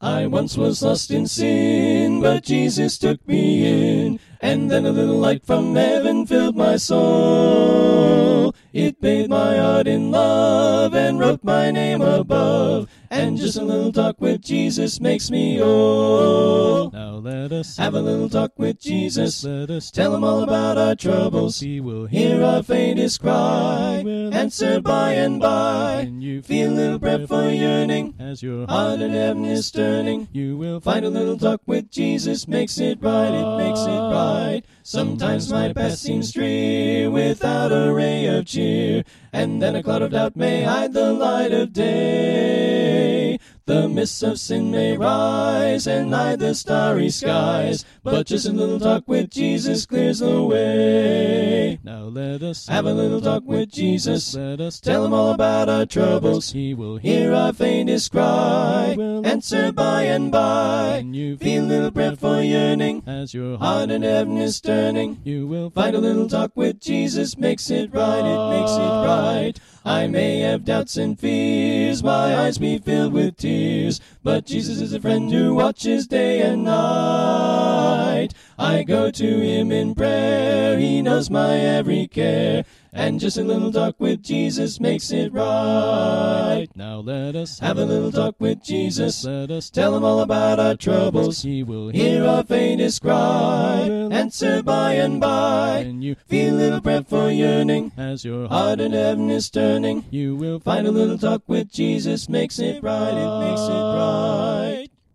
I once was lost in sin, but Jesus took me in, and then a little light from heaven filled my soul. It bathed my heart in love and wrote my name above, and just a little talk with Jesus makes me whole. Now let us Have a little talk with Jesus. Let us Tell him all about our troubles. He will Hear our faintest cry, He will answer by and by. When you Feel a little breath for yearning, as your heart in heaven is turning. you will Find a little talk with Jesus makes it right, it makes it right. Sometimes my path seems drear without a ray of cheer, and then a cloud of doubt may hide the light of day. The mists of sin may rise and hide the starry skies, but just a little talk with Jesus clears the way. Now let us Have a little talk with Jesus. Let us Tell him all about our troubles. He will Hear our faintest cry, He will answer by and by. When you Feel a little breath for yearning, as your heart in heaven is turning. you will Find a little talk with Jesus makes it right, it makes it right. I may have doubts and fears, my eyes be filled with tears, but Jesus is a friend who watches day and night. I go to him in prayer, he knows my every care, and just a little talk with Jesus makes it right. Now let us Have a little talk with Jesus. Let us Tell him all about our troubles. He will Hear our faintest cry, He will answer by and by. when you Feel a little breath for yearning, as your heart in heaven is turning. you will Find a little talk with Jesus makes it right, it makes it right.